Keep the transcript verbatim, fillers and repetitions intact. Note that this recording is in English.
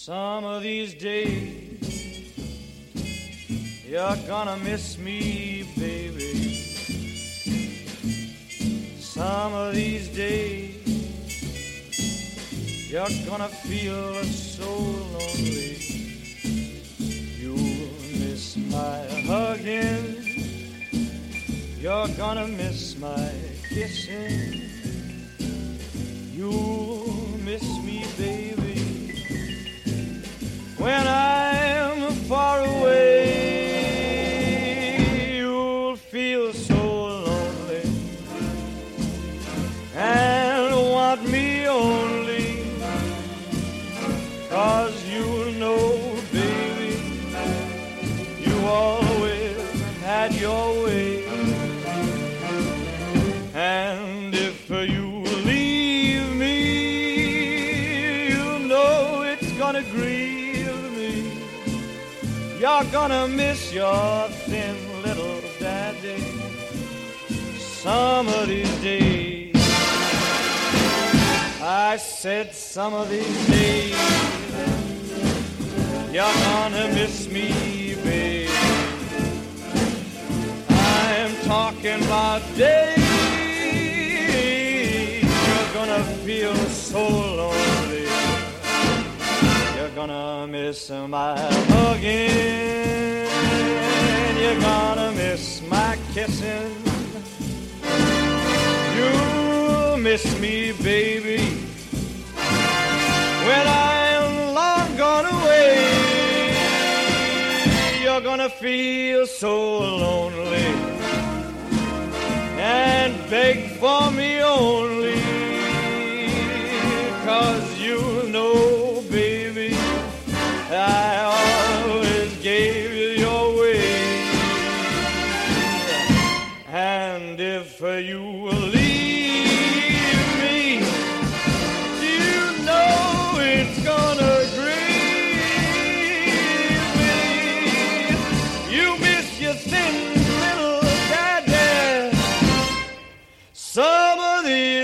Some of these days you're gonna miss me, baby. Some of these days you're gonna feel so lonely. You'll miss my hugging, you're gonna miss my kissing. You'll miss me, baby, when I'm far away. You'll feel so lonely and want me only, 'cause you know, baby, you always had your way. And if you leave me, you know it's gonna grieve me. You're gonna miss your thin little daddy some of these days. I said some of these days you're gonna miss me, babe. I'm talking about days you're gonna feel so lonely. You're gonna miss my hugging, you're gonna miss my kissing. You'll miss me, baby, when I'm long gone away. You're gonna feel so lonely and beg for me only, 'cause you know, baby, I always gave you your way. And if you leave me, you know it's gonna grieve me. You miss your thin little daddy some of the